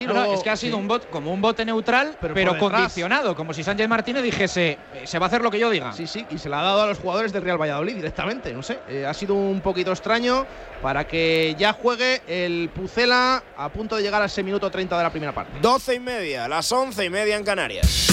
No, es que ha sido un bote neutral, pero condicionado, como si Sánchez Martínez dijese, se va a hacer lo que yo diga. Sí, y se la ha dado a los jugadores del Real Valladolid directamente, no sé. Ha sido un poquito extraño para que ya juegue el Pucela a punto de llegar a ese minuto 30 de la primera parte. 12:30, las 11:30 en Canarias.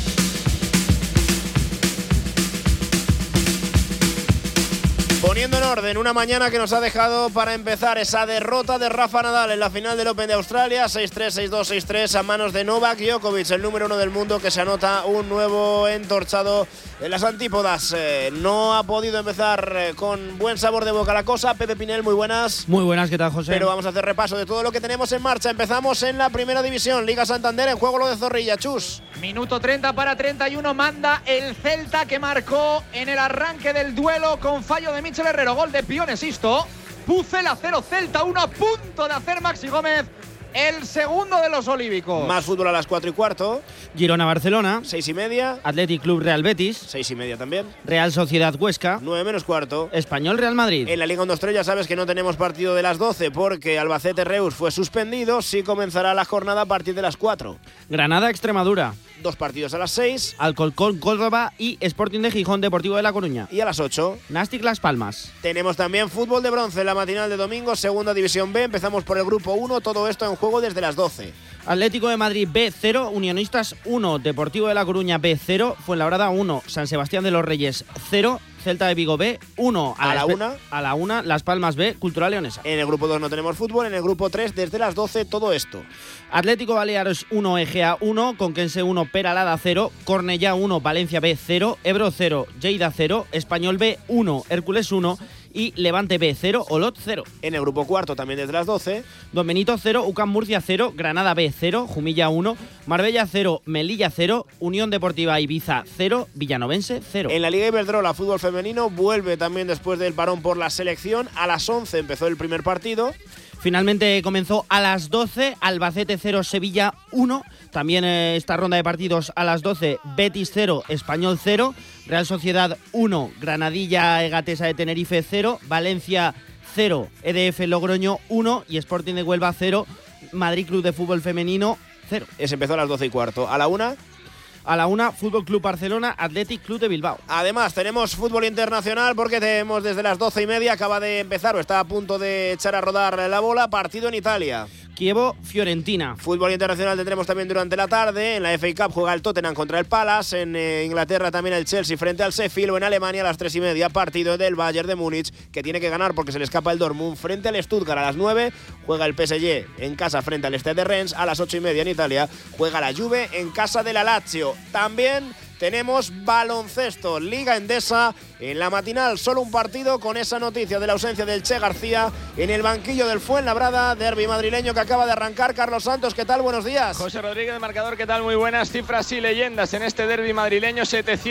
Poniendo en orden una mañana que nos ha dejado para empezar esa derrota de Rafa Nadal en la final del Open de Australia, 6-3, 6-2, 6-3 a manos de Novak Djokovic, el número 1 del mundo, que se anota un nuevo entorchado en las antípodas. No ha podido empezar con buen sabor de boca la cosa. Pepe Pinel, muy buenas. Muy buenas, ¿qué tal, José? Pero vamos a hacer repaso de todo lo que tenemos en marcha. Empezamos en la primera división, Liga Santander, en juego lo de Zorrilla. Chus. Minuto 30 para 31, manda el Celta, que marcó en el arranque del duelo con fallo de Michel Herrero, gol de Pione Sisto. Pucela 0, Celta 1, a punto de hacer Maxi Gómez el segundo de los olívicos. Más fútbol a las 4:15. Girona-Barcelona. 6:30. Athletic Club Real Betis. 6:30 también. Real Sociedad Huesca. 9:15. Español Real Madrid. En la Liga 1-2-3 ya sabes que no tenemos partido de las 12 porque Albacete Reus fue suspendido. Sí comenzará la jornada a partir de las 4. Granada Extremadura. 2 partidos a las 6. Alcorcón Córdoba y Sporting de Gijón, Deportivo de La Coruña. Y a las 8. Nastic Las Palmas. Tenemos también fútbol de bronce en la matinal de domingo, segunda división B. Empezamos por el grupo 1, todo esto en juego desde las 12. Atlético de Madrid B0, Unionistas 1, Deportivo de La Coruña B0, Fuenlabrada 1, San Sebastián de los Reyes 0, Celta de Vigo B 1. A la 1, Las Palmas B, Cultural Leonesa. En el grupo 2 no tenemos fútbol, en el grupo 3 desde las 12 todo esto. Atlético Baleares 1, Egea 1, Conquense 1, Peralada 0, Cornellá 1, Valencia B 0, Ebro 0, Lleida 0, Español B 1, Hércules 1 y Levante B 0, Olot 0. En el grupo cuarto también desde las 12. Don Benito 0, UCAM Murcia 0, Granada B 0, Jumilla 1, Marbella 0, Melilla 0, Unión Deportiva Ibiza 0, Villanovense 0. En la Liga Iberdrola, fútbol femenino, vuelve también después del parón por la selección. A las 11 empezó el primer partido. Finalmente comenzó a las 12, Albacete 0, Sevilla 1. También esta ronda de partidos a las 12, Betis 0, Español 0, Real Sociedad 1, Granadilla Egatesa de Tenerife 0, Valencia 0, EDF Logroño 1 y Sporting de Huelva 0, Madrid Club de Fútbol Femenino 0. Ese empezó a las 12:15. A la 1. A la 1, Fútbol Club Barcelona, Athletic Club de Bilbao. Además, tenemos fútbol internacional porque tenemos desde las 12:30, acaba de empezar o está a punto de echar a rodar la bola, partido en Italia. Kievo-Fiorentina. Fútbol internacional tendremos también durante la tarde. En la FA Cup juega el Tottenham contra el Palace. En Inglaterra también el Chelsea frente al Sheffield. O en Alemania a las 3:30, partido del Bayern de Múnich, que tiene que ganar porque se le escapa el Dortmund frente al Stuttgart. A las 9 juega el PSG en casa frente al Stade de Rennes. A las 8:30 en Italia juega la Juve en casa de la Lazio. También tenemos baloncesto, Liga Endesa. En la matinal solo un partido con esa noticia de la ausencia del Che García en el banquillo del Fuenlabrada, derbi madrileño que acaba de arrancar. Carlos Santos, ¿qué tal? Buenos días. José Rodríguez, marcador, ¿qué tal? Muy buenas cifras y leyendas en este derbi madrileño.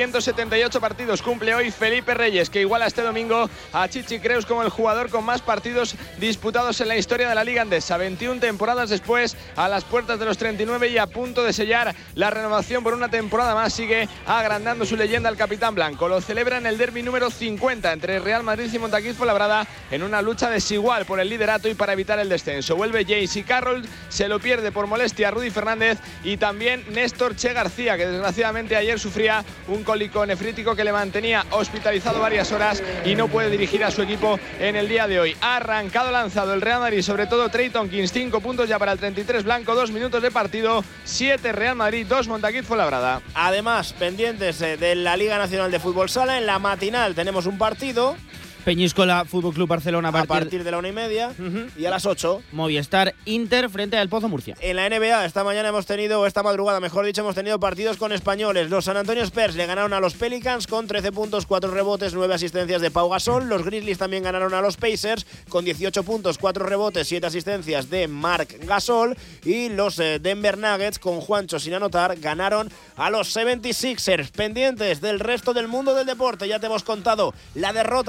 778 partidos cumple hoy Felipe Reyes, que iguala este domingo a Chichi Creus como el jugador con más partidos disputados en la historia de la Liga Endesa. 21 temporadas después, a las puertas de los 39 y a punto de sellar la renovación por una temporada más, sigue agrandando su leyenda el capitán blanco. Lo celebra en el derbi número 50 entre Real Madrid y Montaquís Fuenlabrada en una lucha desigual por el liderato y para evitar el descenso. Vuelve J.C. Carroll, se lo pierde por molestia a Rudy Fernández y también Néstor Che García, que desgraciadamente ayer sufría un cólico nefrítico que le mantenía hospitalizado varias horas y no puede dirigir a su equipo en el día de hoy. Ha arrancado lanzado el Real Madrid, sobre todo Trey Tompkins, 5 puntos ya para el 33 blanco, 2 minutos de partido, 7 Real Madrid, 2 Montaquís Fuenlabrada. Además, pendientes de la Liga Nacional de Fútbol Sala, en la matinal tenemos un partido. Peñíscola, Fútbol Club Barcelona a partir de la 1:30 y a las 8. Movistar Inter frente al Pozo Murcia. En la NBA esta madrugada mejor dicho, hemos tenido partidos con españoles. Los San Antonio Spurs le ganaron a los Pelicans con 13 puntos, 4 rebotes, 9 asistencias de Pau Gasol. Los Grizzlies también ganaron a los Pacers con 18 puntos, 4 rebotes, 7 asistencias de Marc Gasol. Y los Denver Nuggets, con Juancho sin anotar, ganaron a los 76ers. Pendientes del resto del mundo del deporte, ya te hemos contado la derrota de Rafa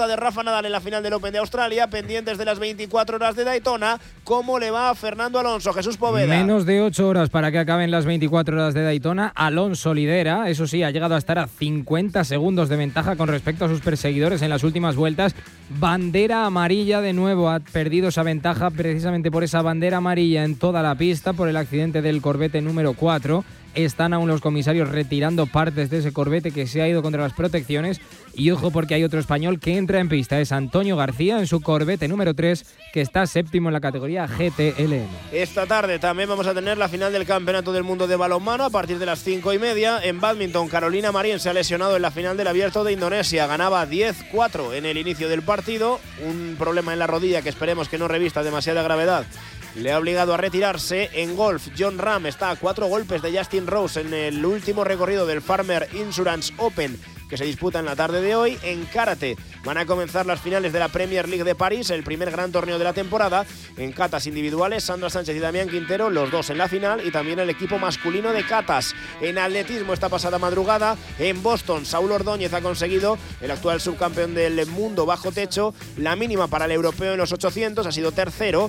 Nadal en la final del Open de Australia, pendientes de las 24 horas de Daytona. ¿Cómo le va a Fernando Alonso? Jesús Poveda. Menos de 8 horas para que acaben las 24 horas de Daytona. Alonso lidera, eso sí, ha llegado a estar a 50 segundos de ventaja con respecto a sus perseguidores en las últimas vueltas. Bandera amarilla de nuevo, ha perdido esa ventaja precisamente por esa bandera amarilla en toda la pista, por el accidente del Corvette número 4. Están aún los comisarios retirando partes de ese Corvette que se ha ido contra las protecciones. Y ojo, porque hay otro español que entra en pista, es Antonio García en su Corvette número 3, que está séptimo en la categoría GTLM. Esta tarde también vamos a tener la final del Campeonato del Mundo de Balonmano a partir de las 5:30. En bádminton, Carolina Marín se ha lesionado en la final del Abierto de Indonesia. Ganaba 10-4 en el inicio del partido. Un problema en la rodilla que esperemos que no revista demasiada gravedad le ha obligado a retirarse. En golf, John Ram está a 4 golpes de Justin Rose en el último recorrido del Farmer Insurance Open que se disputa en la tarde de hoy. En karate van a comenzar las finales de la Premier League de París, el primer gran torneo de la temporada. En catas individuales, Sandra Sánchez y Damián Quintero, los dos en la final, y también el equipo masculino de catas. En atletismo esta pasada madrugada, en Boston, Saúl Ordóñez ha conseguido, el actual subcampeón del mundo bajo techo, la mínima para el europeo en los 800, ha sido tercero.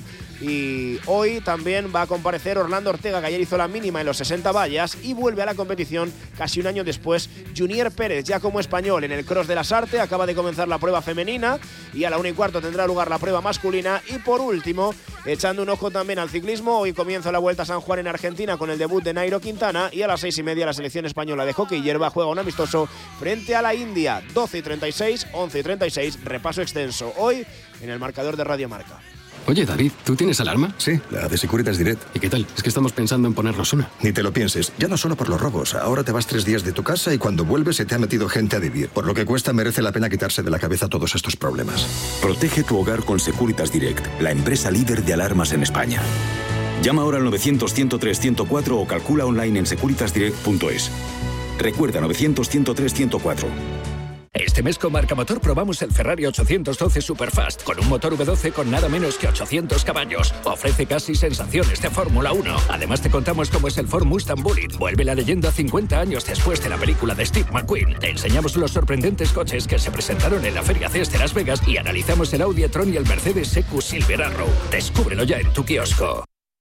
Y hoy también va a comparecer Orlando Ortega, que ayer hizo la mínima en los 60 vallas, y vuelve a la competición casi un año después Junior Pérez, ya como español. En el Cross de la Sarte acaba de comenzar la prueba femenina y a la 1:15 tendrá lugar la prueba masculina. Y por último, echando un ojo también al ciclismo, hoy comienza la Vuelta a San Juan en Argentina con el debut de Nairo Quintana, y a las 6:30 la selección española de hockey hierba juega un amistoso frente a la India. 12:36, 11:36, repaso extenso hoy en el marcador de Radio Marca. Oye, David, ¿tú tienes alarma? Sí, la de Securitas Direct. ¿Y qué tal? Es que estamos pensando en ponernos una. Ni te lo pienses, ya no solo por los robos. Ahora te vas 3 días de tu casa y cuando vuelves se te ha metido gente a vivir. Por lo que cuesta, merece la pena quitarse de la cabeza todos estos problemas. Protege tu hogar con Securitas Direct, la empresa líder de alarmas en España. Llama ahora al 900-103-104 o calcula online en securitasdirect.es. Recuerda, 900-103-104. Este mes con Marca Motor probamos el Ferrari 812 Superfast con un motor V12 con nada menos que 800 caballos. Ofrece casi sensaciones de Fórmula 1. Además te contamos cómo es el Ford Mustang Bullitt. Vuelve la leyenda 50 años después de la película de Steve McQueen. Te enseñamos los sorprendentes coches que se presentaron en la Feria CES de Las Vegas y analizamos el Audi e-tron y el Mercedes EQ Silver Arrow. Descúbrelo ya en tu kiosco.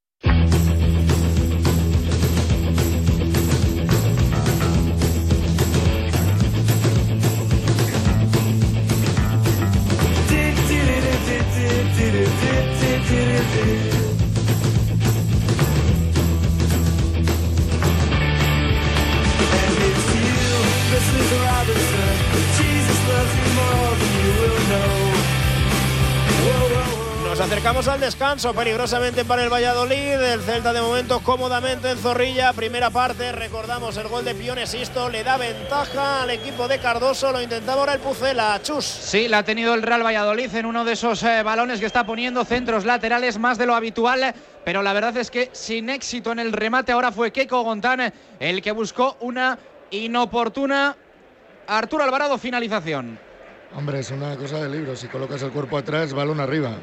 Nos acercamos al descanso peligrosamente para el Valladolid. El Celta de momento cómodamente en Zorrilla. Primera parte, recordamos el gol de Pione Sisto, le da ventaja al equipo de Cardoso. Lo intentaba ahora el Pucela. Chus. Sí, la ha tenido el Real Valladolid en uno de esos balones que está poniendo centros laterales más de lo habitual, pero la verdad es que sin éxito en el remate. Ahora fue Keiko Gontán el que buscó una inoportuna Arturo Alvarado finalización. Hombre, es una cosa de libro. Si colocas el cuerpo atrás, balón arriba.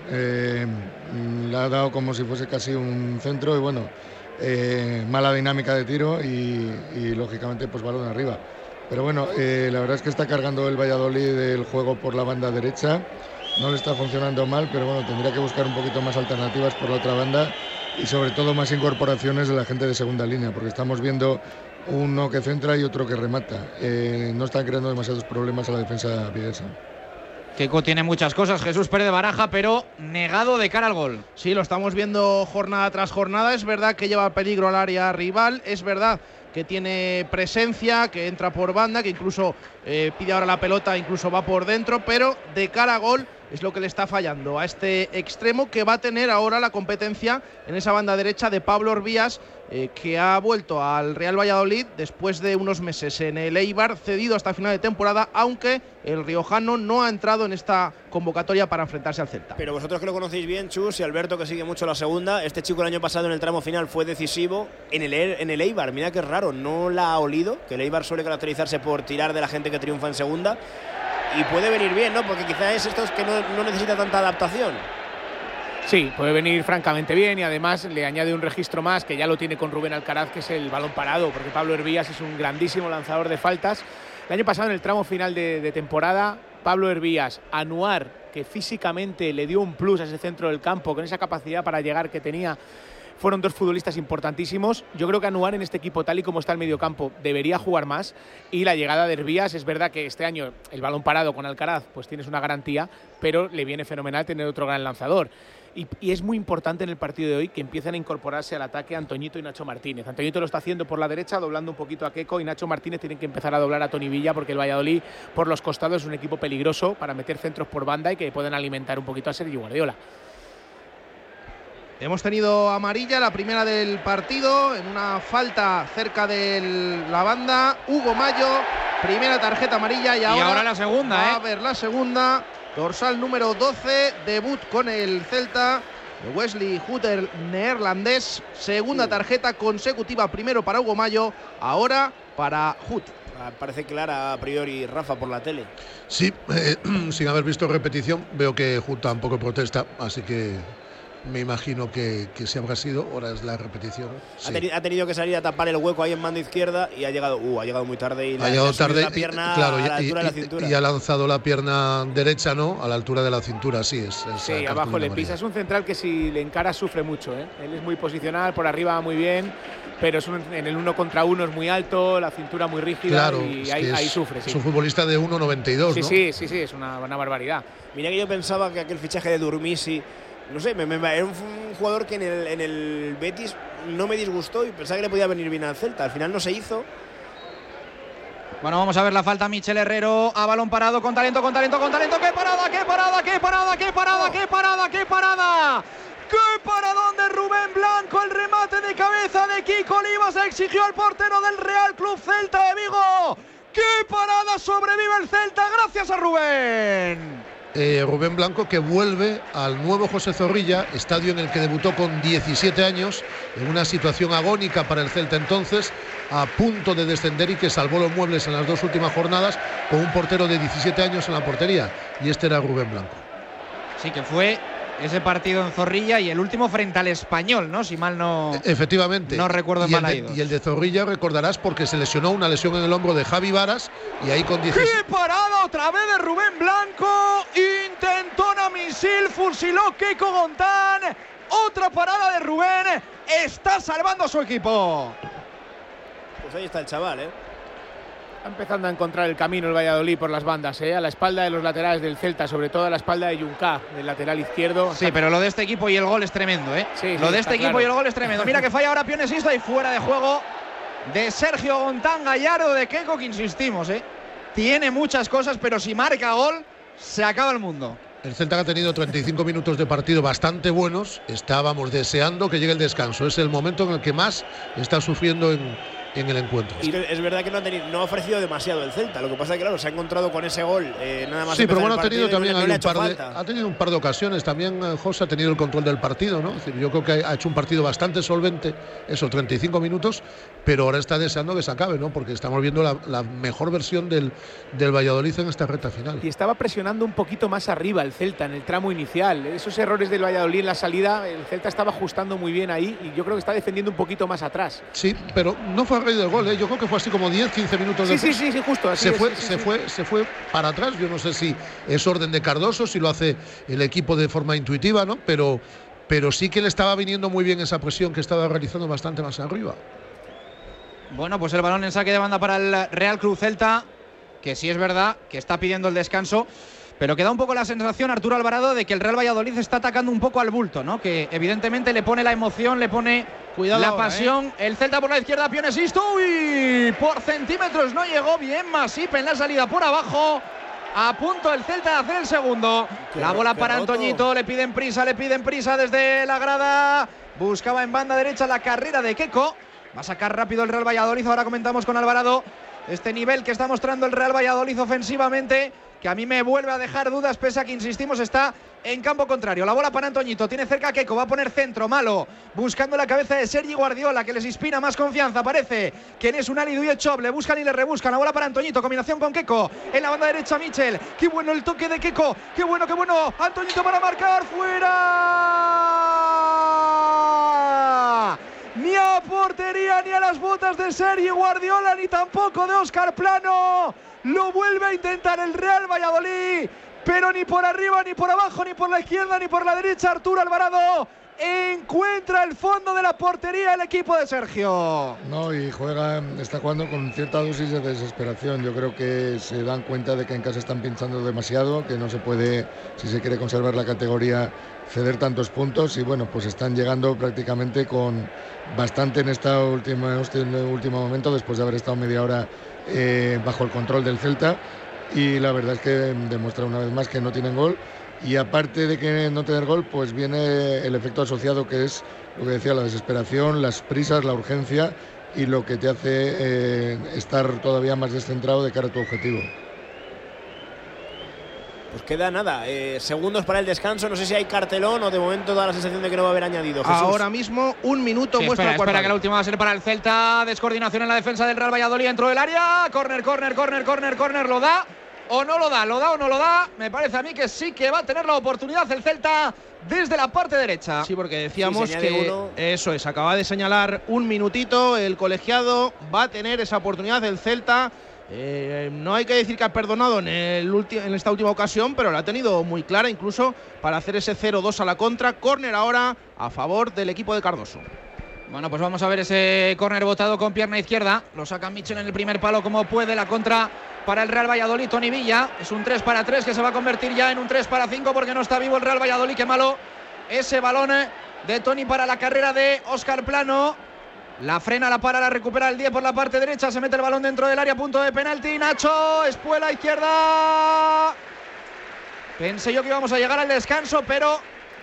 Le ha dado como si fuese casi un centro y bueno, mala dinámica de tiro y lógicamente pues balón arriba. Pero bueno, la verdad es que está cargando el Valladolid el juego por la banda derecha. No le está funcionando mal, pero bueno, tendría que buscar un poquito más alternativas por la otra banda y sobre todo más incorporaciones de la gente de segunda línea, porque estamos viendo uno que centra y otro que remata. No están creando demasiados problemas a la defensa viguesa. Keiko tiene muchas cosas, Jesús Pérez de Baraja, pero negado de cara al gol. Sí, lo estamos viendo jornada tras jornada. Es verdad que lleva peligro al área rival, es verdad que tiene presencia, que entra por banda, que incluso pide ahora la pelota, incluso va por dentro, pero de cara a gol es lo que le está fallando a este extremo, que va a tener ahora la competencia en esa banda derecha de Pablo Orbías, que ha vuelto al Real Valladolid después de unos meses en el Eibar, cedido hasta final de temporada, aunque el riojano no ha entrado en esta convocatoria para enfrentarse al Celta. Pero vosotros que lo conocéis bien, Chus, y Alberto, que sigue mucho la segunda, este chico el año pasado en el tramo final fue decisivo en el Eibar. Mira que es raro, no la ha olido, que el Eibar suele caracterizarse por tirar de la gente que triunfa en segunda, y puede venir bien, ¿no? Porque quizás es esto que no necesita tanta adaptación. Sí, puede venir francamente bien y además le añade un registro más que ya lo tiene con Rubén Alcaraz, que es el balón parado, porque Pablo Hervías es un grandísimo lanzador de faltas. El año pasado en el tramo final de temporada, Pablo Hervías, Anuar que físicamente le dio un plus a ese centro del campo, con esa capacidad para llegar que tenía. Fueron dos futbolistas importantísimos. Yo creo que Anouar en este equipo, tal y como está el mediocampo, debería jugar más. Y la llegada de Hervías, es verdad que este año el balón parado con Alcaraz, pues tienes una garantía, pero le viene fenomenal tener otro gran lanzador. Y es muy importante en el partido de hoy que empiecen a incorporarse al ataque Antoñito y Nacho Martínez. Antoñito lo está haciendo por la derecha, doblando un poquito a Keco, y Nacho Martínez tiene que empezar a doblar a Toni Villa, porque el Valladolid por los costados es un equipo peligroso para meter centros por banda y que pueden alimentar un poquito a Sergi Guardiola. Hemos tenido amarilla, la primera del partido, en una falta cerca de la banda. Hugo Mayo, primera tarjeta amarilla y ahora la segunda. Va a ver la segunda. Dorsal número 12, debut con el Celta. Wesley Hutter, neerlandés. Segunda tarjeta consecutiva, primero para Hugo Mayo, ahora para Hut. Parece clara a priori, Rafa, por la tele. Sí, sin haber visto repetición, veo que Hut tampoco protesta, así que me imagino que sí habrá sido. Ahora es la repetición. Sí. Ha tenido que salir a tapar el hueco ahí en banda izquierda y ha llegado muy tarde. Y ha llegado tarde, la pierna claro, a la altura de la cintura. Y ha lanzado la pierna derecha, ¿no? A la altura de la cintura, sí. Sí, abajo le pisa. Es un central que si le encara sufre mucho, ¿eh? Él es muy posicional, por arriba va muy bien, pero en el 1 contra 1 es muy alto, la cintura muy rígida, claro, y ahí sufre. Sí. Es un futbolista de 1,92, ¿no? Sí, es una barbaridad. Mira que yo pensaba que aquel fichaje de Durmisi, no sé, era un jugador que en el Betis no me disgustó y pensaba que le podía venir bien al Celta. Al final no se hizo. Bueno, vamos a ver la falta. Michel Herrero a balón parado, con talento. ¡Qué parada! ¡Qué paradón de Rubén Blanco! El remate de cabeza de Kiko Olivas exigió al portero del Real Club Celta de Vigo. ¡Qué parada! Sobrevive el Celta gracias a Rubén. Rubén Blanco, que vuelve al nuevo José Zorrilla, estadio en el que debutó con 17 años, en una situación agónica para el Celta entonces, a punto de descender, y que salvó los muebles en las dos últimas jornadas con un portero de 17 años en la portería, y este era Rubén Blanco. Sí, que fue ese partido en Zorrilla y el último frente al Español, ¿no? Si mal no. Efectivamente. No recuerdo mal ahí. Y el de Zorrilla recordarás porque se lesionó, una lesión en el hombro de Javi Varas, y ahí con 16. ¡Qué parada otra vez de Rubén Blanco! Intentona misil, fusiló Keiko Gontán. Otra parada de Rubén. Está salvando a su equipo. Pues ahí está el chaval, ¿eh? Está empezando a encontrar el camino el Valladolid por las bandas, a la espalda de los laterales del Celta, sobre todo a la espalda de Juncá, del lateral izquierdo. Sí, pero lo de este equipo y el gol es tremendo, ¿eh? Sí, lo de este equipo claro. Y el gol es tremendo. Mira que falla ahora Pionesista y fuera de juego de Sergio Gontán, Gallardo de Keco, que insistimos, tiene muchas cosas, pero si marca gol, se acaba el mundo. El Celta ha tenido 35 minutos de partido bastante buenos. Estábamos deseando que llegue el descanso. Es el momento en el que más está sufriendo en el encuentro. Y es verdad que no ha ofrecido demasiado el Celta. Lo que pasa es que, claro, se ha encontrado con ese gol nada más. Sí, pero bueno, ha tenido un par de ocasiones. También José ha tenido el control del partido, ¿no? Es decir, yo creo que ha hecho un partido bastante solvente, esos 35 minutos, pero ahora está deseando que se acabe, ¿no? Porque estamos viendo la mejor versión del Valladolid en esta recta final. Y estaba presionando un poquito más arriba el Celta en el tramo inicial. Esos errores del Valladolid en la salida, el Celta estaba ajustando muy bien ahí, y yo creo que está defendiendo un poquito más atrás. Sí, pero no fue del gol, yo creo que fue así como 10-15 minutos después. Sí, justo así. Se fue para atrás. Yo no sé si es orden de Cardoso, si lo hace el equipo de forma intuitiva, ¿no? Pero sí que le estaba viniendo muy bien esa presión que estaba realizando bastante más arriba. Bueno, pues el balón en saque de banda para el Real Club Celta, que sí es verdad que está pidiendo el descanso, pero que da un poco la sensación, Arturo Alvarado, de que el Real Valladolid está atacando un poco al bulto, ¿no? Que evidentemente le pone la emoción, le pone la pasión. El Celta por la izquierda, Pionesisto. ¡Uy! Por centímetros no llegó bien Masip en la salida por abajo. A punto el Celta de hacer el segundo. La bola para Antoñito, le piden prisa desde la grada. Buscaba en banda derecha la carrera de Keco. Va a sacar rápido el Real Valladolid. Ahora comentamos con Alvarado este nivel que está mostrando el Real Valladolid ofensivamente, que a mí me vuelve a dejar dudas, pese a que, insistimos, está en campo contrario. La bola para Antoñito, tiene cerca a Keco, va a poner centro, Malo, buscando la cabeza de Sergi Guardiola, que les inspira más confianza, parece que es un Ali Duyechov, le buscan y le rebuscan. La bola para Antoñito, combinación con Keco, en la banda derecha Michel, qué bueno el toque de Keco, qué bueno, Antoñito para marcar, fuera. Ni a portería, ni a las botas de Sergi Guardiola, ni tampoco de Óscar Plano. Lo vuelve a intentar el Real Valladolid. pero ni por arriba, ni por abajo, ni por la izquierda, ni por la derecha. Arturo Alvarado encuentra el fondo de la portería el equipo de Sergio. No, y está jugando con cierta dosis de desesperación. Yo creo que se dan cuenta de que en casa están pinchando demasiado, que no se puede, si se quiere conservar la categoría, ceder tantos puntos, y bueno, pues están llegando prácticamente con bastante en este último momento, después de haber estado media hora bajo el control del Celta, y la verdad es que demuestra una vez más que no tienen gol. Y aparte de que no tener gol, pues viene el efecto asociado, que es lo que decía, la desesperación, las prisas, la urgencia, y lo que te hace estar todavía más descentrado de cara a tu objetivo. Pues queda nada, segundos para el descanso. No sé si hay cartelón o de momento da la sensación de que no va a haber añadido. Jesús. Ahora mismo 1 minuto muestra el espera que la última va a ser para el Celta. Descoordinación en la defensa del Real Valladolid dentro del área. Córner. ¿Lo da o no lo da? ¿Lo da o no lo da? Me parece a mí que sí que va a tener la oportunidad el Celta desde la parte derecha. Sí, porque decíamos que eso es, acaba de señalar 1 minutito. El colegiado va a tener esa oportunidad del Celta. No hay que decir que ha perdonado en esta última ocasión, pero la ha tenido muy clara, incluso para hacer ese 0-2 a la contra. Córner ahora a favor del equipo de Cardoso. Bueno, pues vamos a ver ese córner botado con pierna izquierda. Lo saca Mitchell en el primer palo como puede. La contra para el Real Valladolid, Toni Villa. Es un 3-3 que se va a convertir ya en un 3-5 porque no está vivo el Real Valladolid. Qué malo ese balón de Toni para la carrera de Óscar Plano. La frena, la para, la recupera el 10 por la parte derecha. Se mete el balón dentro del área, punto de penalti. Nacho, Espuela, izquierda. Pensé yo que íbamos a llegar al descanso, pero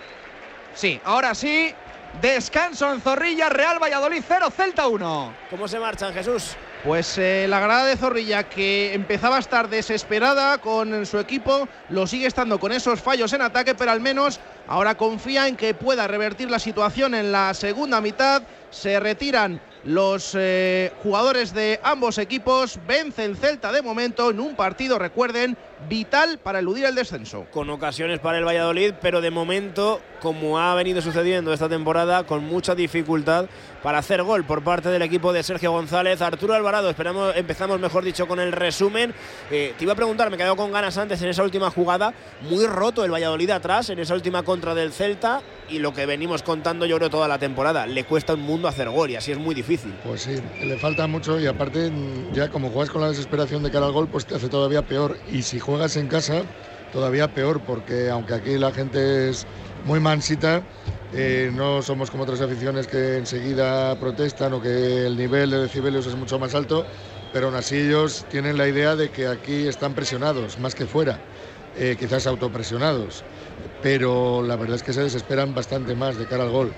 sí, ahora sí. Descanso en Zorrilla, Real Valladolid 0, Celta 1. ¿Cómo se marchan, Jesús? Pues la grada de Zorrilla, que empezaba a estar desesperada con su equipo, lo sigue estando con esos fallos en ataque, pero al menos ahora confía en que pueda revertir la situación en la segunda mitad. Se retiran los jugadores de ambos equipos. Vence el Celta de momento en un partido, recuerden, vital para eludir el descenso. Con ocasiones para el Valladolid, pero de momento, como ha venido sucediendo esta temporada, con mucha dificultad para hacer gol por parte del equipo de Sergio González. Arturo Alvarado, empezamos mejor dicho con el resumen. Te iba a preguntar, me he quedado con ganas antes en esa última jugada, muy roto el Valladolid atrás en esa última contra del Celta, y lo que venimos contando yo creo toda la temporada, le cuesta un mundo hacer gol y así es muy difícil. Pues sí, le falta mucho, y aparte ya como juegas con la desesperación de cara al gol, pues te hace todavía peor, y si juegas en casa todavía peor, porque aunque aquí la gente es muy mansita, no somos como otras aficiones que enseguida protestan o que el nivel de decibelios es mucho más alto, pero aún así ellos tienen la idea de que aquí están presionados más que fuera, quizás autopresionados, pero la verdad es que se desesperan bastante más de cara al gol.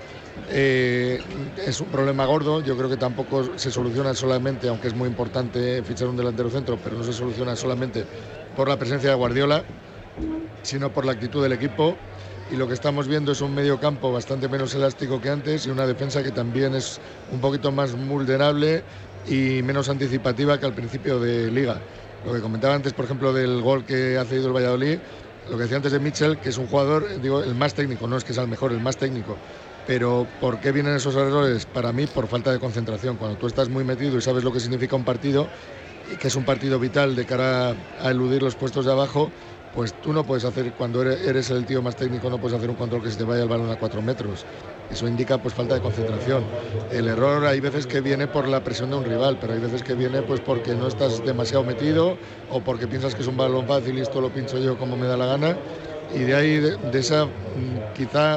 Es un problema gordo. Yo creo que tampoco se soluciona solamente, aunque es muy importante fichar un delantero centro, pero no se soluciona solamente por la presencia de Guardiola, sino por la actitud del equipo, y lo que estamos viendo es un medio campo bastante menos elástico que antes y una defensa que también es un poquito más vulnerable y menos anticipativa que al principio de Liga. Lo que comentaba antes, por ejemplo, del gol que ha cedido el Valladolid, lo que decía antes de Mitchell, que es un jugador, digo, el más técnico, no es que sea el mejor, el más técnico. Pero ¿por qué vienen esos errores? Para mí, por falta de concentración. Cuando tú estás muy metido y sabes lo que significa un partido, y que es un partido vital de cara a eludir los puestos de abajo, pues tú no puedes hacer, cuando eres el tío más técnico, no puedes hacer un control que se te vaya el balón a 4 metros. Eso indica pues falta de concentración. El error hay veces que viene por la presión de un rival, pero hay veces que viene pues porque no estás demasiado metido o porque piensas que es un balón fácil y esto lo pincho yo como me da la gana. Y de ahí, de esa quizá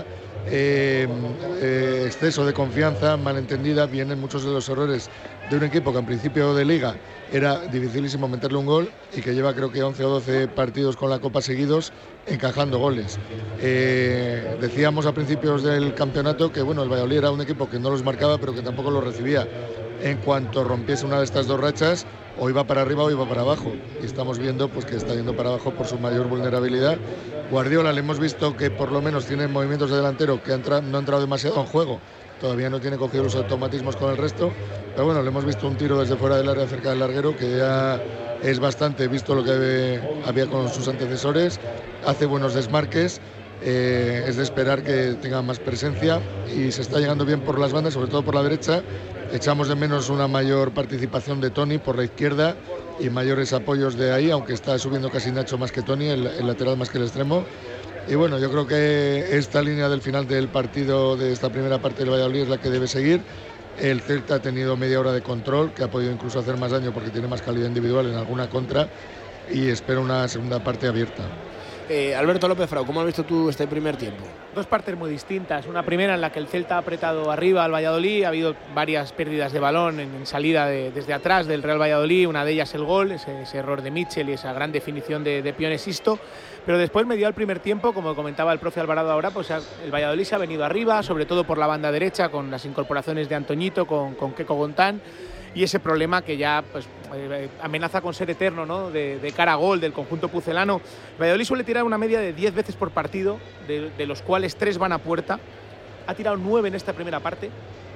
exceso de confianza malentendida, vienen muchos de los errores de un equipo que en principio de Liga era dificilísimo meterle un gol y que lleva creo que 11 o 12 partidos con la Copa seguidos encajando goles. Decíamos a principios del campeonato que bueno, el Valladolid era un equipo que no los marcaba pero que tampoco los recibía. En cuanto rompiese una de estas dos rachas, o iba para arriba o iba para abajo, y estamos viendo pues que está yendo para abajo por su mayor vulnerabilidad. Guardiola le hemos visto que por lo menos tiene movimientos de delantero que no ha entrado demasiado en juego, todavía no tiene cogido los automatismos con el resto, pero bueno, le hemos visto un tiro desde fuera del área cerca del larguero que ya es bastante, visto lo que había con sus antecesores, hace buenos desmarques. Es de esperar que tenga más presencia y se está llegando bien por las bandas, sobre todo por la derecha. Echamos de menos una mayor participación de Toni por la izquierda y mayores apoyos de ahí, aunque está subiendo casi Nacho más que Tony, el lateral más que el extremo. Y bueno, yo creo que esta línea del final del partido, de esta primera parte del Valladolid, es la que debe seguir. El Celta ha tenido media hora de control, que ha podido incluso hacer más daño porque tiene más calidad individual en alguna contra, y espero una segunda parte abierta. Alberto López Frau, ¿cómo has visto tú este primer tiempo? Dos partes muy distintas. Una primera en la que el Celta ha apretado arriba al Valladolid, ha habido varias pérdidas de balón en salida desde atrás del Real Valladolid, una de ellas el gol, ese error de Mitchell y esa gran definición de Pione Sisto. Pero después, medio al primer tiempo, como comentaba el profe Alvarado ahora, pues el Valladolid se ha venido arriba, sobre todo por la banda derecha, con las incorporaciones de Antoñito, con Keko Gontán, y ese problema que ya pues, amenaza con ser eterno, ¿no? de cara a gol del conjunto pucelano. Valladolid suele tirar una media de 10 veces por partido, de los cuales 3 van a puerta. Ha tirado 9 en esta primera parte,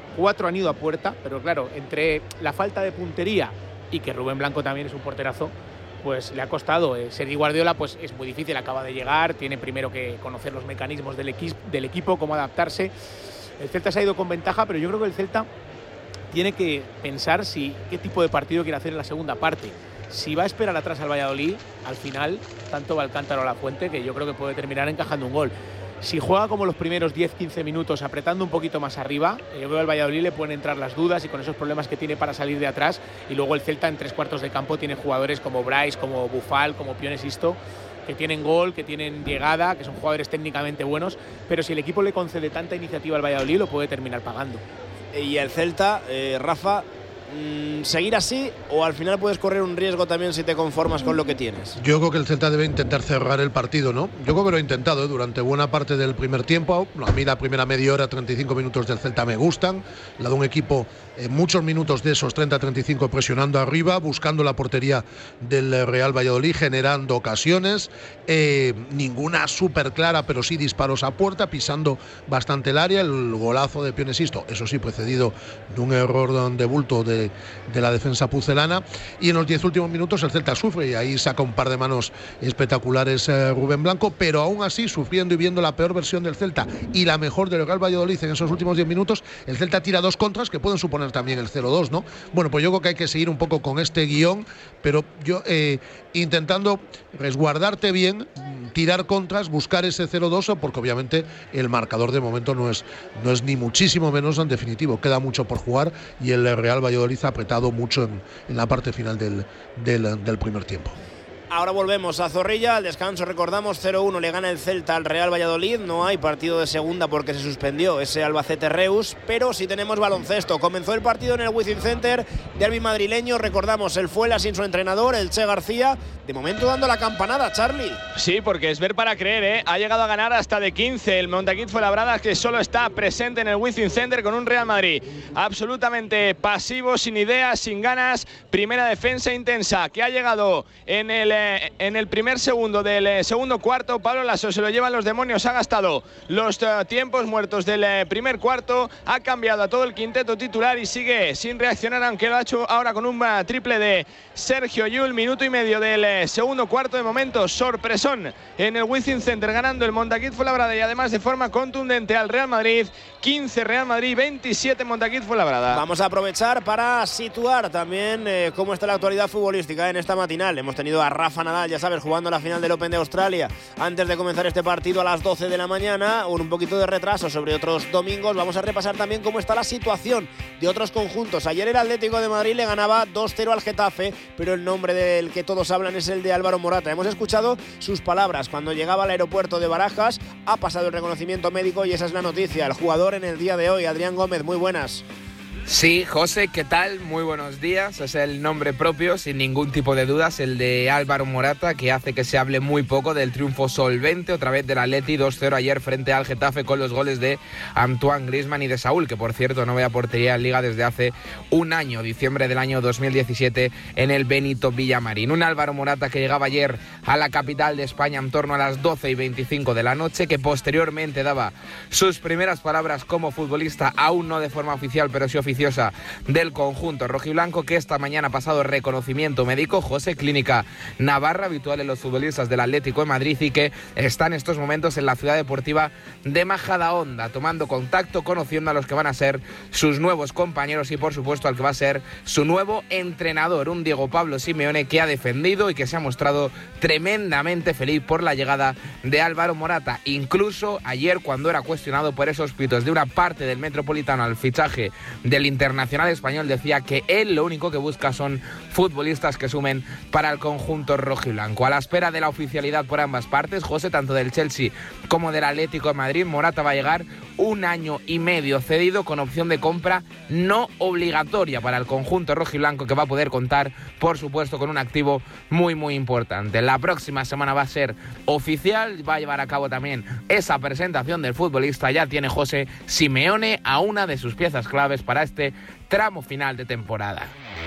4 han ido a puerta, pero claro, entre la falta de puntería y que Rubén Blanco también es un porterazo, pues le ha costado. Sergi Guardiola pues es muy difícil, acaba de llegar, tiene primero que conocer los mecanismos del equipo, cómo adaptarse. El Celta se ha ido con ventaja, pero yo creo que el Celta tiene que pensar qué tipo de partido quiere hacer en la segunda parte. Si va a esperar atrás al Valladolid, al final, tanto va Alcántara o La Fuente, que yo creo que puede terminar encajando un gol. Si juega como los primeros 10-15 minutos, apretando un poquito más arriba, yo creo que al Valladolid le pueden entrar las dudas y con esos problemas que tiene para salir de atrás. Y luego el Celta en 3/4 de campo tiene jugadores como Brais, como Bufal, como Pione Sisto, que tienen gol, que tienen llegada, que son jugadores técnicamente buenos, pero si el equipo le concede tanta iniciativa al Valladolid, lo puede terminar pagando. Y el Celta, Rafa, ¿seguir así o al final puedes correr un riesgo también si te conformas con lo que tienes? Yo creo que el Celta debe intentar cerrar el partido, ¿no? Yo creo que lo ha intentado durante buena parte del primer tiempo. A mí la primera media hora, 35 minutos del Celta me gustan. La de un equipo muchos minutos de esos 30-35 presionando arriba, buscando la portería del Real Valladolid, generando ocasiones, ninguna súper clara, pero sí disparos a puerta, pisando bastante el área. El golazo de Pione Sisto, eso sí, precedido de un error de bulto de la defensa pucelana, y en los 10 últimos minutos el Celta sufre y ahí saca un par de manos espectaculares Rubén Blanco, pero aún así, sufriendo y viendo la peor versión del Celta y la mejor del Real Valladolid en esos últimos 10 minutos, el Celta tira 2 contras que pueden suponer también el 0-2, ¿no? Bueno, pues yo creo que hay que seguir un poco con este guión, pero yo intentando resguardarte bien, tirar contras, buscar ese 0-2, porque obviamente el marcador de momento no es ni muchísimo menos en definitivo, queda mucho por jugar y el Real Valladolid ha apretado mucho en la parte final del primer tiempo. Ahora volvemos a Zorrilla, al descanso recordamos 0-1 le gana el Celta al Real Valladolid, no hay partido de segunda porque se suspendió ese Albacete-Reus, pero sí tenemos baloncesto. Comenzó el partido en el Wizzing Center, derbi madrileño, recordamos el Fuela sin su entrenador, el Che García, de momento dando la campanada, Charlie. Sí, porque es ver para creer, ¿eh? Ha llegado a ganar hasta de 15 el Montaquit Fuenlabrada, que solo está presente en el Wizzing Center con un Real Madrid absolutamente pasivo, sin ideas, sin ganas, primera defensa intensa, que ha llegado en el primer segundo del segundo cuarto. Pablo Laso se lo llevan los demonios, ha gastado los tiempos muertos del primer cuarto, ha cambiado a todo el quinteto titular y sigue sin reaccionar, aunque lo ha hecho ahora con un triple de Sergio Llull, minuto y medio del segundo cuarto. De momento sorpresón en el Wizzing Center, ganando el Montaquit Fuenlabrada y además de forma contundente al Real Madrid. 15 Real Madrid, 27 Montaquit Fuenlabrada. Vamos a aprovechar para situar también cómo está la actualidad futbolística en esta matinal. Hemos tenido a Rafa Nadal, ya sabes, jugando la final del Open de Australia antes de comenzar este partido a las 12 de la mañana, con un poquito de retraso sobre otros domingos. Vamos a repasar también cómo está la situación de otros conjuntos. Ayer el Atlético de Madrid le ganaba 2-0 al Getafe, pero el nombre del que todos hablan es el de Álvaro Morata. Hemos escuchado sus palabras cuando llegaba al aeropuerto de Barajas, ha pasado el reconocimiento médico y esa es la noticia. El jugador en el día de hoy, Adrián Gómez, muy buenas. Sí, José, ¿qué tal? Muy buenos días. Es el nombre propio, sin ningún tipo de dudas, el de Álvaro Morata, que hace que se hable muy poco del triunfo solvente, otra vez del Atleti, 2-0 ayer frente al Getafe, con los goles de Antoine Griezmann y de Saúl, que por cierto no veía portería en Liga desde hace un año, diciembre del año 2017, en el Benito Villamarín. Un Álvaro Morata que llegaba ayer a la capital de España en torno a las 12:25 de la noche, que posteriormente daba sus primeras palabras como futbolista, aún no de forma oficial, pero sí oficial, beneficiosa del conjunto rojiblanco, que esta mañana ha pasado reconocimiento médico. José, clínica Navarra, habitual en los futbolistas del Atlético de Madrid, y que está en estos momentos en la ciudad deportiva de Majadahonda, tomando contacto, conociendo a los que van a ser sus nuevos compañeros y, por supuesto, al que va a ser su nuevo entrenador, un Diego Pablo Simeone que ha defendido y que se ha mostrado tremendamente feliz por la llegada de Álvaro Morata. Incluso ayer, cuando era cuestionado por esos pitos de una parte del Metropolitano al fichaje del internacional español, decía que él lo único que busca son futbolistas que sumen para el conjunto rojiblanco. A la espera de la oficialidad por ambas partes, José, tanto del Chelsea como del Atlético de Madrid, Morata va a llegar 1 año y medio cedido con opción de compra no obligatoria para el conjunto rojiblanco, que va a poder contar, por supuesto, con un activo muy importante. La próxima semana va a ser oficial, va a llevar a cabo también esa presentación del futbolista. Ya tiene José Simeone a una de sus piezas claves para este tramo final de temporada.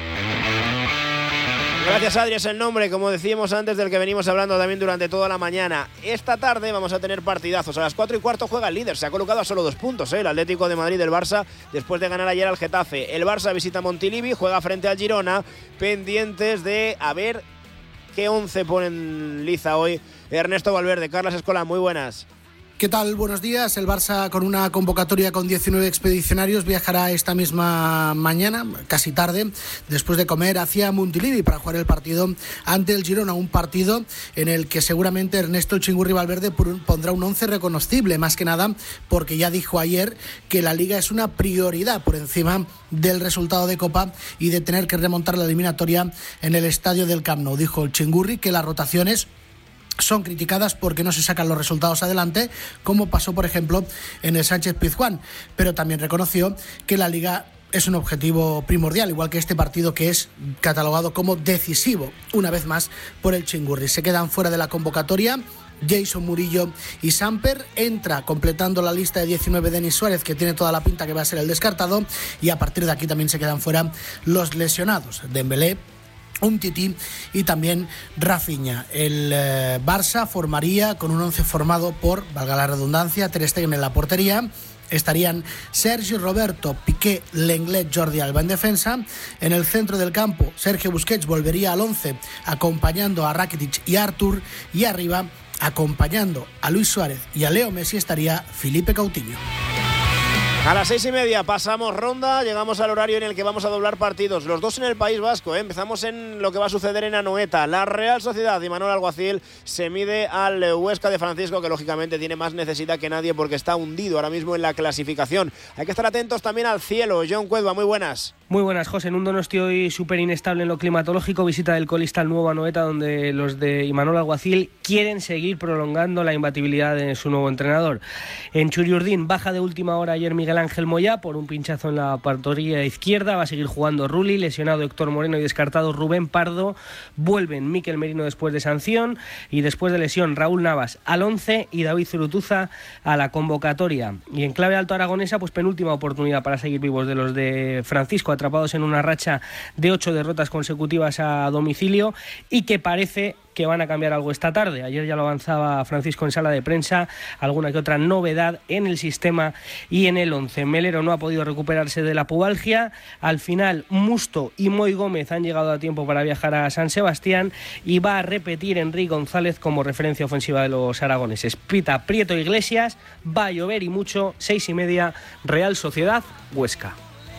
Gracias, Adri, es el nombre, como decíamos antes, del que venimos hablando también durante toda la mañana. Esta tarde vamos a tener partidazos. A las 4:15 juega el líder, se ha colocado a solo 2 puntos, el Atlético de Madrid del Barça, después de ganar ayer al Getafe. El Barça visita Montilivi, juega frente al Girona, pendientes de a ver qué 11 ponen liza hoy Ernesto Valverde. Carlas Escola, muy buenas. ¿Qué tal? Buenos días. El Barça, con una convocatoria con 19 expedicionarios, viajará esta misma mañana, casi tarde, después de comer, hacia Montilivi para jugar el partido ante el Girona. Un partido en el que seguramente Ernesto Chingurri Valverde pondrá un 11 reconocible, más que nada porque ya dijo ayer que la Liga es una prioridad por encima del resultado de Copa y de tener que remontar la eliminatoria en el estadio del Camp Nou. Dijo el Chingurri que las rotaciones son criticadas porque no se sacan los resultados adelante, como pasó, por ejemplo, en el Sánchez-Pizjuán, pero también reconoció que la Liga es un objetivo primordial, igual que este partido, que es catalogado como decisivo, una vez más, por el Chingurri. Se quedan fuera de la convocatoria Jason Murillo y Samper. Entra completando la lista de 19 Denis Suárez, que tiene toda la pinta que va a ser el descartado, y a partir de aquí también se quedan fuera los lesionados, Dembélé, Umtiti y también Rafinha. El Barça formaría con un 11 formado por, valga la redundancia, Ter Stegen en la portería. Estarían Sergi Roberto, Piqué, Lenglet, Jordi Alba en defensa. En el centro del campo, Sergio Busquets volvería al 11, acompañando a Rakitic y Artur. Y arriba, acompañando a Luis Suárez y a Leo Messi, estaría Felipe Coutinho. A las 6:30 pasamos ronda, llegamos al horario en el que vamos a doblar partidos, los dos en el País Vasco. Empezamos en lo que va a suceder en Anoeta. La Real Sociedad y Manuel Alguacil se mide al Huesca de Francisco, que lógicamente tiene más necesidad que nadie porque está hundido ahora mismo en la clasificación. Hay que estar atentos también al cielo. John Cuedva, muy buenas. Muy buenas, José. En un Donosti hoy súper inestable en lo climatológico, visita del colista al nuevo Anoeta, donde los de Imanol Alguacil quieren seguir prolongando la imbatibilidad de su nuevo entrenador. En Churiurdín, baja de última hora ayer Miguel Ángel Moyá por un pinchazo en la pantorrilla izquierda. Va a seguir jugando Rulli, lesionado Héctor Moreno y descartado Rubén Pardo. Vuelven Mikel Merino después de sanción y después de lesión Raúl Navas al 11 y David Zurutuza a la convocatoria. Y en clave alto aragonesa, pues penúltima oportunidad para seguir vivos de los de Francisco, atrapados en una racha de 8 derrotas consecutivas a domicilio y que parece que van a cambiar algo esta tarde. Ayer ya lo avanzaba Francisco en sala de prensa, alguna que otra novedad en el sistema y en el 11. Melero no ha podido recuperarse de la pubalgia. Al final, Musto y Moy Gómez han llegado a tiempo para viajar a San Sebastián y va a repetir Enrique González como referencia ofensiva de los aragoneses. Pita Prieto Iglesias, va a llover y mucho. 6:30, Real Sociedad, Huesca.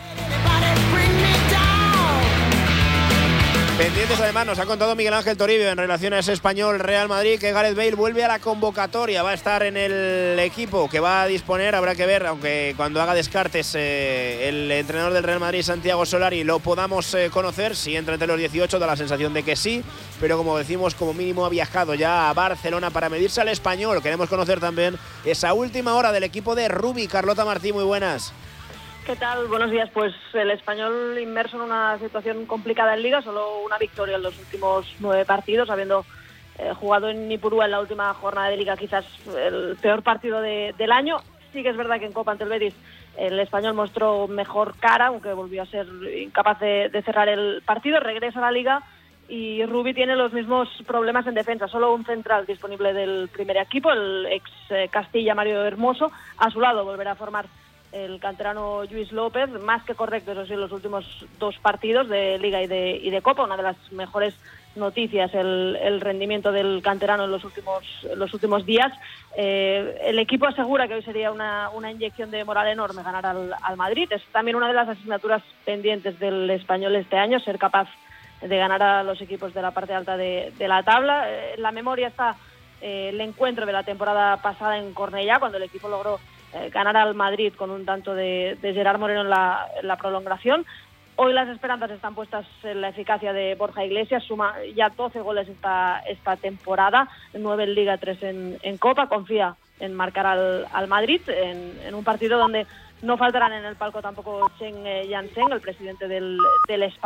Pendientes, además, nos ha contado Miguel Ángel Toribio en relación a ese Español Real Madrid, que Gareth Bale vuelve a la convocatoria, va a estar en el equipo que va a disponer. Habrá que ver, aunque cuando haga descartes el entrenador del Real Madrid, Santiago Solari, lo podamos conocer. Si entra entre los 18, da la sensación de que sí, pero como decimos, como mínimo ha viajado ya a Barcelona para medirse al Español. Queremos conocer también esa última hora del equipo de Rubi. Carlota Martí, muy buenas. ¿Qué tal? Buenos días. Pues el Español inmerso en una situación complicada en Liga, solo una victoria en los últimos 9 partidos, habiendo jugado en Ipurúa en la última jornada de Liga, quizás el peor partido del año. Sí que es verdad que en Copa ante el Betis el Español mostró mejor cara, aunque volvió a ser incapaz de cerrar el partido. Regresa a la Liga y Rubi tiene los mismos problemas en defensa. Solo un central disponible del primer equipo, el ex Castilla, Mario Hermoso. A su lado volverá a formar el canterano Lluís López, más que correcto, eso sí, en los últimos 2 partidos de Liga y de Copa. Una de las mejores noticias el rendimiento del canterano en los últimos días. El equipo asegura que hoy sería una inyección de moral enorme ganar al Madrid. Es también una de las asignaturas pendientes del Español este año, ser capaz de ganar a los equipos de la parte alta de la tabla. En la memoria está el encuentro de la temporada pasada en Cornellá, cuando el equipo logró ganar al Madrid con un tanto de Gerard Moreno en la prolongación. Hoy las esperanzas están puestas en la eficacia de Borja Iglesias, suma ya 12 goles esta temporada, 9 en Liga, 3 en Copa. Confía en marcar al Madrid en un partido donde no faltarán en el palco tampoco Chen Jansen, el presidente del Español.